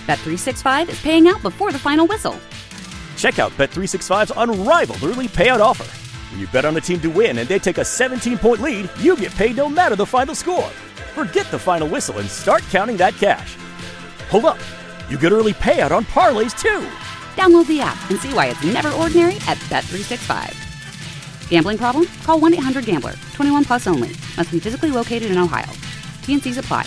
Bet365 is paying out before the final whistle. Check out Bet365's unrivaled early payout offer. When you bet on a team to win and they take a 17-point lead, you get paid no matter the final score. Forget the final whistle and start counting that cash. Hold up. You get early payout on parlays, too. Download the app and see why it's never ordinary at Bet365. Gambling problem? Call 1-800-GAMBLER. 21 plus only. Must be physically located in Ohio. T&Cs apply.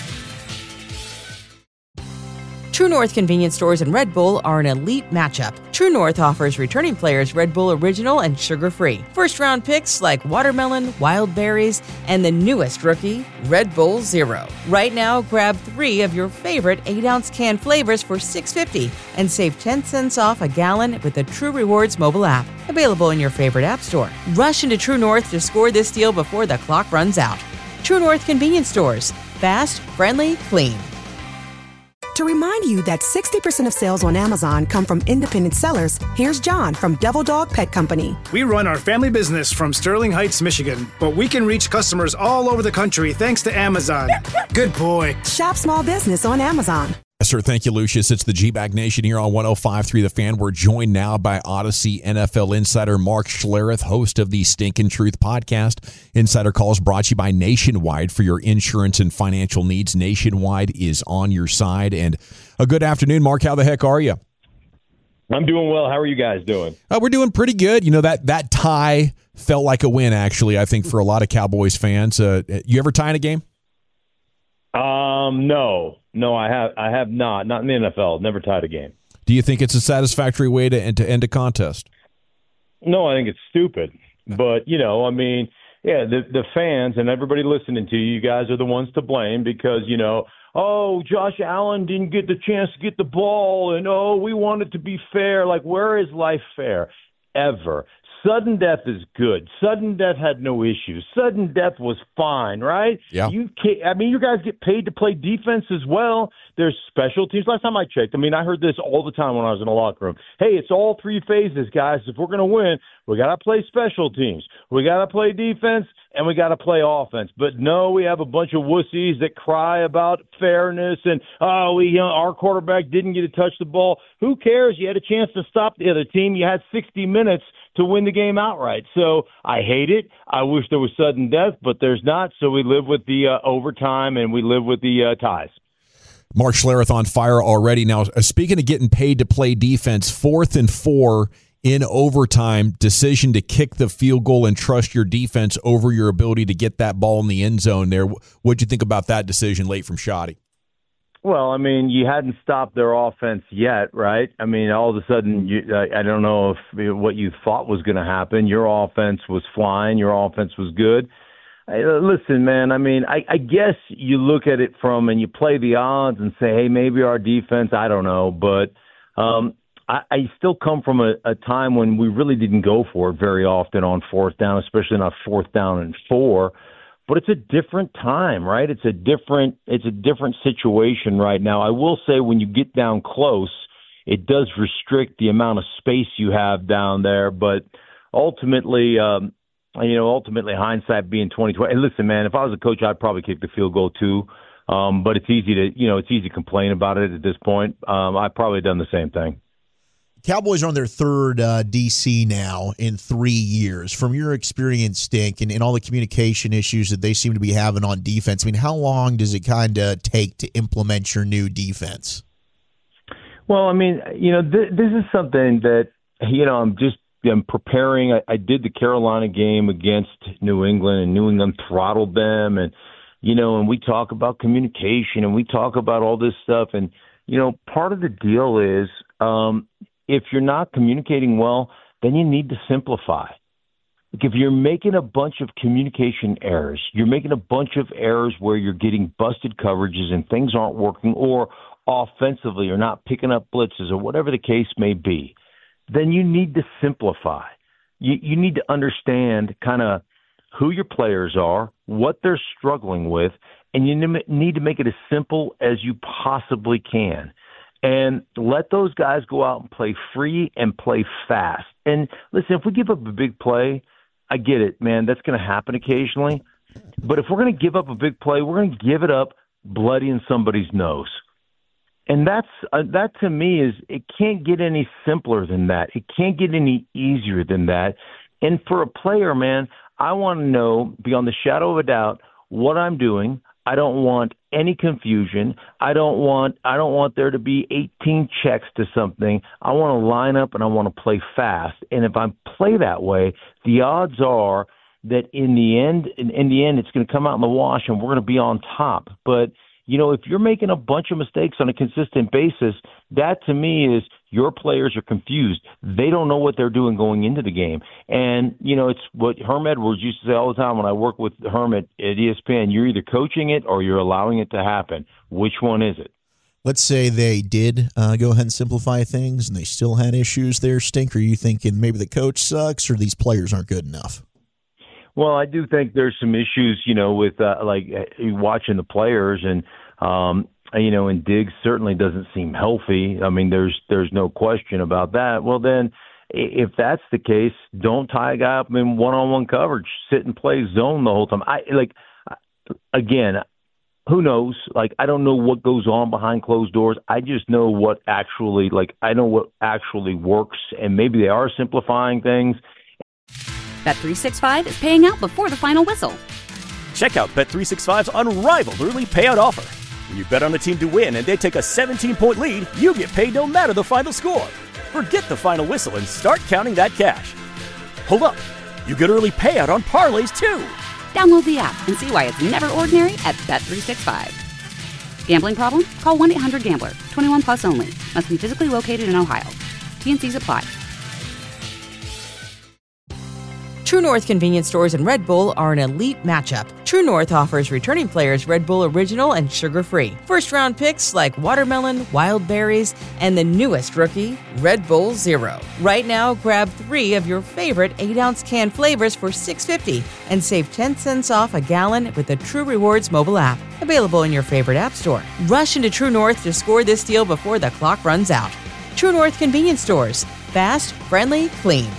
True North convenience stores and Red Bull are an elite matchup. True North offers returning players Red Bull Original and sugar-free. First-round picks like watermelon, wild berries, and the newest rookie, Red Bull Zero. Right now, grab 3 of your favorite 8-ounce can flavors for $6.50 and save 10 cents off a gallon with the True Rewards mobile app. Available in your favorite app store. Rush into True North to score this deal before the clock runs out. True North convenience stores. Fast, friendly, clean. To remind you that 60% of sales on Amazon come from independent sellers, here's John from Devil Dog Pet Company. We run our family business from Sterling Heights, Michigan, but we can reach customers all over the country thanks to Amazon. Good boy. Shop small business on Amazon. Yes, sir. Thank you, Lucius. It's the G-Bag Nation here on 105.3 The Fan. We're joined now by Odyssey NFL insider Mark Schlereth, host of the Stinkin' Truth podcast. Insider Calls brought to you by Nationwide for your insurance and financial needs. Nationwide is on your side. And a good afternoon, Mark. How the heck are you? I'm doing well. How are you guys doing? We're doing pretty good. You know, that tie felt like a win, actually, I think, for a lot of Cowboys fans. You ever tie in a game? No, I have not in the NFL. Never tied a game. Do you think it's a satisfactory way to end a contest? No, I think it's stupid. But, the fans and everybody listening to you guys are the ones to blame because, Josh Allen didn't get the chance to get the ball and, we want it to be fair. Like, where is life fair? Ever. Sudden death is good. Sudden death had no issues. Sudden death was fine, right? Yeah. You guys get paid to play defense as well. There's special teams. Last time I checked, I heard this all the time when I was in the locker room. Hey, it's all 3 phases, guys. If we're going to win, we got to play special teams. We got to play defense, and we got to play offense. But no, we have a bunch of wussies that cry about fairness and, our quarterback didn't get to touch the ball. Who cares? You had a chance to stop the other team. You had 60 minutes to win the game outright. So I hate it. I wish there was sudden death, but there's not. So we live with the overtime and we live with the ties. Mark Schlereth on fire already. Now, speaking of getting paid to play defense, 4th and 4 in overtime, decision to kick the field goal and trust your defense over your ability to get that ball in the end zone there. What'd you think about that decision late from Shoddy? Well, you hadn't stopped their offense yet, right? All of a sudden, I don't know if what you thought was going to happen. Your offense was flying. Your offense was good. Listen, man, I guess you look at it and you play the odds and say, hey, maybe our defense, I don't know. But I still come from a time when we really didn't go for it very often on 4th down, especially not 4th down and 4. But it's a different time, right? It's a different situation right now. I will say when you get down close, it does restrict the amount of space you have down there. But ultimately, hindsight being 2020. And listen, man, if I was a coach, I'd probably kick the field goal too. But it's easy to complain about it at this point. I've probably done the same thing. Cowboys are on their 3rd DC now in 3 years. From your experience, Stink, and all the communication issues that they seem to be having on defense, how long does it kind of take to implement your new defense? Well, this is something that, I'm preparing. I did the Carolina game against New England, and New England throttled them. And, and we talk about communication, and we talk about all this stuff. And, part of the deal is if you're not communicating well, then you need to simplify. Like if you're making a bunch of communication errors, you're making a bunch of errors where you're getting busted coverages and things aren't working, or offensively you're not picking up blitzes or whatever the case may be, then you need to simplify. You need to understand kind of who your players are, what they're struggling with, and you need to make it as simple as you possibly can. And let those guys go out and play free and play fast. And listen, if we give up a big play, I get it, man. That's going to happen occasionally. But if we're going to give up a big play, we're going to give it up bloody in somebody's nose. And that to me is, it can't get any simpler than that. It can't get any easier than that. And for a player, man, I want to know beyond the shadow of a doubt what I'm doing. I don't want any confusion. I don't want there to be 18 checks to something. I want to line up and I want to play fast. And if I play that way, the odds are that in the end, it's going to come out in the wash and we're going to be on top. But if you're making a bunch of mistakes on a consistent basis, that to me is your players are confused. They don't know what they're doing going into the game. And, it's what Herm Edwards used to say all the time when I worked with Herm at ESPN. You're either coaching it or you're allowing it to happen. Which one is it? Let's say they did go ahead and simplify things and they still had issues there. Stink, are you thinking maybe the coach sucks or these players aren't good enough? Well, I do think there's some issues, with watching the players and Diggs certainly doesn't seem healthy. I mean, there's no question about that. Well, then if that's the case, don't tie a guy up in one-on-one coverage. Sit and play zone the whole time. Again, who knows? I don't know what goes on behind closed doors. I just know what actually works, and maybe they are simplifying things. Bet365 is paying out before the final whistle. Check out Bet365's unrivaled early payout offer. When you bet on a team to win and they take a 17-point lead, you get paid no matter the final score. Forget the final whistle and start counting that cash. Hold up. You get early payout on parlays, too. Download the app and see why it's never ordinary at Bet365. Gambling problem? Call 1-800-GAMBLER. 21 plus only. Must be physically located in Ohio. T&Cs apply. True North convenience stores and Red Bull are an elite matchup. True North offers returning players Red Bull Original and sugar-free. First-round picks like watermelon, wild berries, and the newest rookie, Red Bull Zero. Right now, grab 3 of your favorite 8-ounce can flavors for $6.50 and save 10 cents off a gallon with the True Rewards mobile app. Available in your favorite app store. Rush into True North to score this deal before the clock runs out. True North convenience stores. Fast, friendly, clean.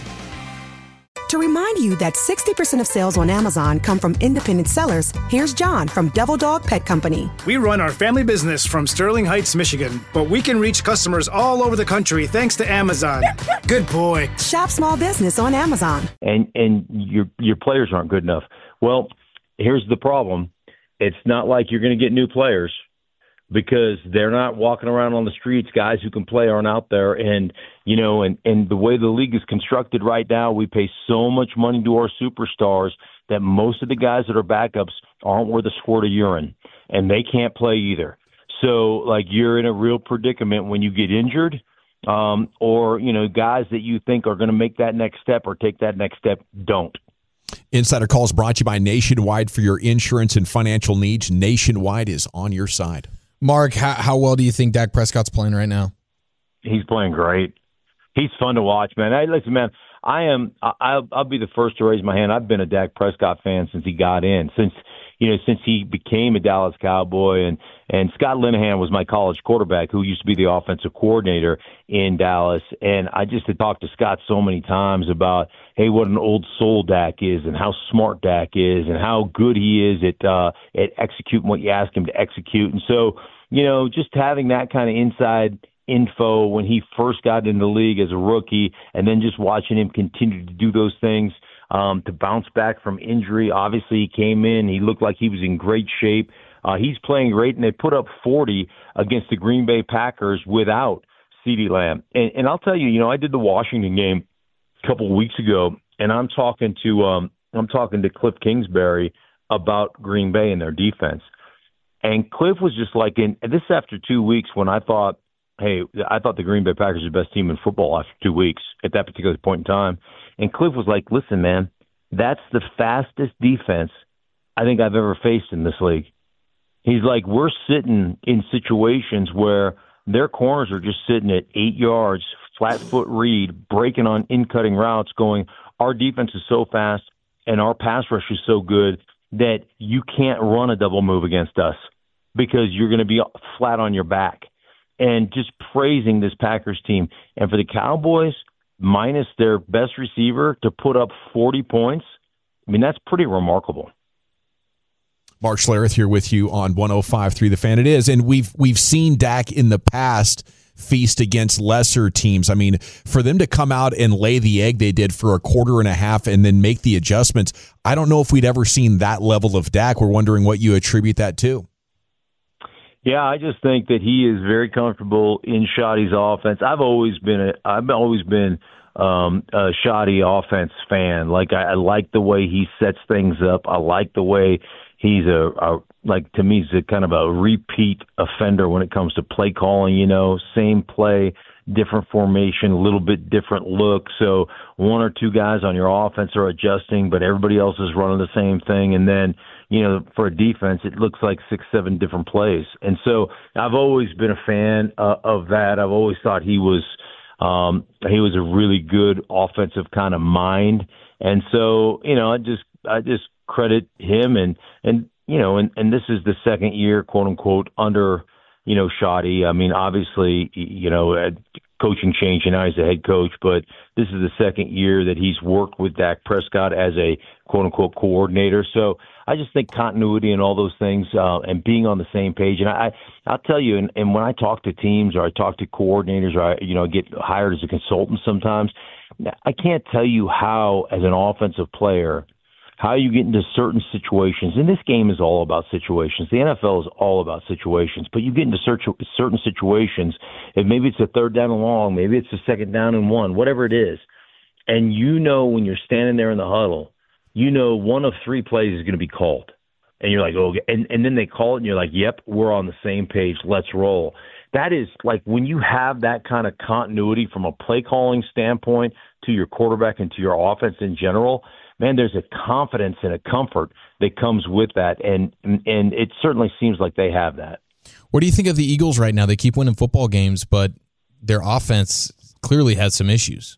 To remind you that 60% of sales on Amazon come from independent sellers, here's John from Devil Dog Pet Company. We run our family business from Sterling Heights, Michigan, but we can reach customers all over the country thanks to Amazon. Good boy. Shop small business on Amazon. And your players aren't good enough. Well, here's the problem. It's not like you're going to get new players, because they're not walking around on the streets. Guys who can play aren't out there. And, and the way the league is constructed right now, we pay so much money to our superstars that most of the guys that are backups aren't worth a squirt of urine, and they can't play either. So, you're in a real predicament when you get injured, or, guys that you think are going to make that next step or take that next step don't. Insider Calls brought to you by Nationwide. For your insurance and financial needs, Nationwide is on your side. Mark, how well do you think Dak Prescott's playing right now? He's playing great. He's fun to watch, man. Listen, man, I'll be the first to raise my hand. I've been a Dak Prescott fan since he got in, since he became a Dallas Cowboy. And Scott Linehan was my college quarterback who used to be the offensive coordinator in Dallas. And I just had talked to Scott so many times about, hey, what an old soul Dak is and how smart Dak is and how good he is at executing what you ask him to execute. And so, just having that kind of inside info when he first got in the league as a rookie, and then just watching him continue to do those things, to bounce back from injury. Obviously, he came in, he looked like he was in great shape. He's playing great, and they put up 40 against the Green Bay Packers without CeeDee Lamb. And I'll tell you, I did the Washington game a couple of weeks ago, and I'm talking to Cliff Kingsbury about Green Bay and their defense. And Cliff was just and this after 2 weeks when I thought the Green Bay Packers are the best team in football after 2 weeks at that particular point in time. And Cliff was like, listen, man, that's the fastest defense I think I've ever faced in this league. He's like, we're sitting in situations where their corners are just sitting at 8 yards, flat foot read, breaking on in-cutting routes, going, our defense is so fast and our pass rush is so good that you can't run a double move against us because you're going to be flat on your back. And just praising this Packers team. And for the Cowboys, minus their best receiver, to put up 40 points, I mean, that's pretty remarkable. Mark Schlereth here with you on 105.3 The Fan. It is, and we've seen Dak in the past feast against lesser teams. I mean, for them to come out and lay the egg they did for a quarter and a half and then make the adjustments, I don't know if we'd ever seen that level of Dak. We're wondering what you attribute that to. Yeah, I just think that he is very comfortable in Shoddy's offense. I've always been a Shoddy offense fan. Like I like the way he sets things up. I like the way he's to me, he's a kind of a repeat offender when it comes to play calling, same play, different formation, a little bit different look. So one or two guys on your offense are adjusting, but everybody else is running the same thing. And then, for a defense, it looks like 6-7 different plays. And so I've always been a fan of that. I've always thought he was a really good offensive kind of mind. And so, I just credit him and this is the second year, quote unquote, under, Shoddy. I mean, obviously, coaching change and now he's the head coach, but this is the second year that he's worked with Dak Prescott as a quote unquote coordinator. So I just think continuity and all those things, and being on the same page. And I'll tell you, and when I talk to teams or I talk to coordinators or I get hired as a consultant sometimes, I can't tell you how, as an offensive player, how you get into certain situations. And this game is all about situations. The NFL is all about situations. But you get into certain situations, and maybe it's a third down and long, maybe it's a second down and 1, whatever it is. And when you're standing there in the huddle, one of 3 plays is going to be called. And you're like, oh, and then they call it, and you're like, yep, we're on the same page. Let's roll. That is like when you have that kind of continuity from a play calling standpoint to your quarterback and to your offense in general, man, there's a confidence and a comfort that comes with that, and it certainly seems like they have that. What do you think of the Eagles right now? They keep winning football games, but their offense clearly has some issues.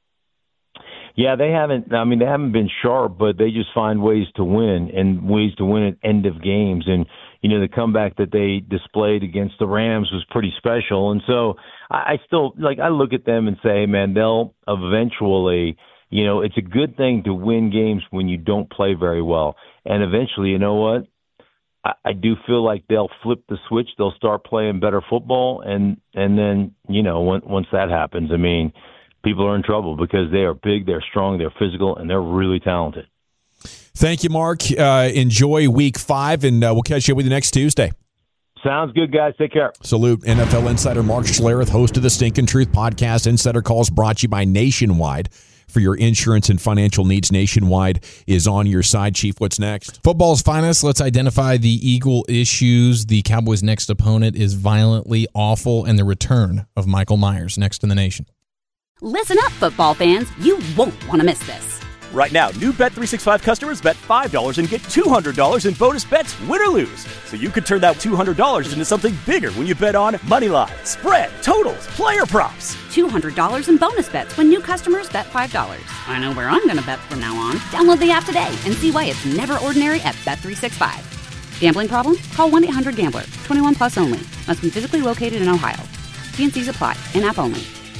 Yeah, they haven't been sharp, but they just find ways to win and ways to win at end of games. And, the comeback that they displayed against the Rams was pretty special. And so I still, I look at them and say, man, they'll eventually, it's a good thing to win games when you don't play very well. And eventually, you know what? I do feel like they'll flip the switch. They'll start playing better football. And then, once that happens, I mean, people are in trouble because they are big, they're strong, they're physical, and they're really talented. Thank you, Mark. Enjoy Week 5, and we'll catch you with you next Tuesday. Sounds good, guys. Take care. Salute. NFL insider Mark Schlereth, host of the Stinkin' Truth podcast. Insider Calls brought to you by Nationwide. For your insurance and financial needs, Nationwide is on your side. Chief, what's next? Football's finest. Let's identify the Eagle issues. The Cowboys' next opponent is violently awful, and the return of Michael Myers next in the nation. Listen up, football fans. You won't want to miss this. Right now, new Bet365 customers bet $5 and get $200 in bonus bets, win or lose. So you could turn that $200 into something bigger when you bet on Moneyline, spread, totals, player props. $200 in bonus bets when new customers bet $5. I know where I'm going to bet from now on. Download the app today and see why it's never ordinary at Bet365. Gambling problem? Call 1-800-GAMBLER. 21 plus only. Must be physically located in Ohio. T&Cs apply. In-app only.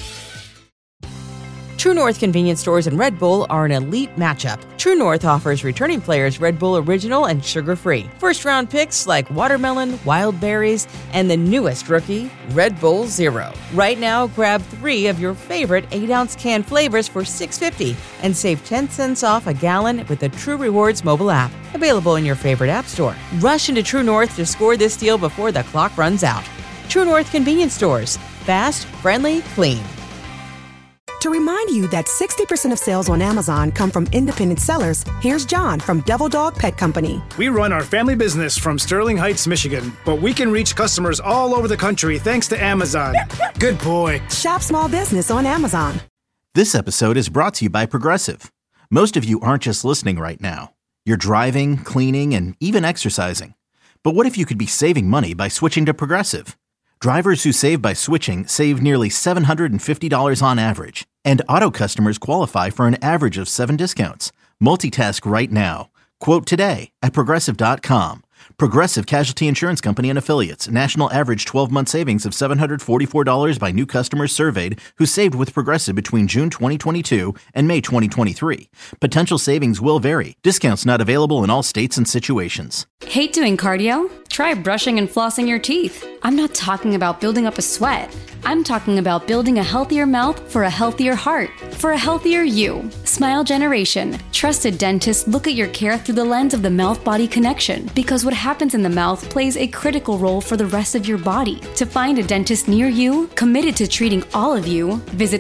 True North convenience stores and Red Bull are an elite matchup. True North offers returning players Red Bull Original and sugar-free. First-round picks like watermelon, wild berries, and the newest rookie, Red Bull Zero. Right now, grab 3 of your favorite 8-ounce can flavors for $6.50 and save 10 cents off a gallon with the True Rewards mobile app. Available in your favorite app store. Rush into True North to score this deal before the clock runs out. True North convenience stores. Fast, friendly, clean. To remind you that 60% of sales on Amazon come from independent sellers, here's John from Devil Dog Pet Company. We run our family business from Sterling Heights, Michigan, but we can reach customers all over the country thanks to Amazon. Good boy. Shop small business on Amazon. This episode is brought to you by Progressive. Most of you aren't just listening right now. You're driving, cleaning, and even exercising. But what if you could be saving money by switching to Progressive? Drivers who save by switching save nearly $750 on average. And auto customers qualify for an average of 7 discounts. Multitask right now. Quote today at Progressive.com. Progressive Casualty Insurance Company and Affiliates. National average 12-month savings of $744 by new customers surveyed who saved with Progressive between June 2022 and May 2023. Potential savings will vary. Discounts not available in all states and situations. Hate doing cardio? Try brushing and flossing your teeth. I'm not talking about building up a sweat. I'm talking about building a healthier mouth for a healthier heart, for a healthier you. Smile Generation. Trusted dentists look at your care through the lens of the mouth-body connection, because what happens in the mouth plays a critical role for the rest of your body. To find a dentist near you, committed to treating all of you, visit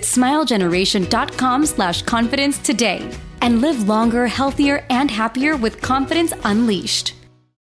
smilegeneration.com/confidence today and live longer, healthier, and happier with confidence unleashed.